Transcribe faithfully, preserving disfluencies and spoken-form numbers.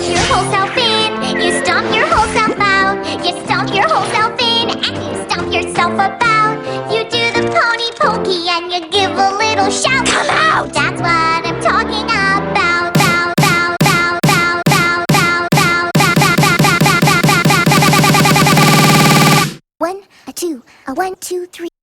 your whole self in. You stomp your whole self out. You stomp your whole self in, and you stomp yourself about. You do the pony pokey and you give a little shout. Come out! That's what I'm talking about. Bow, bow, bow, bow, bow, bow, bow, bow, bow, bow, bow, bow, bow, bow, bow, bow, bow, bow. One, a two, a one, two, three.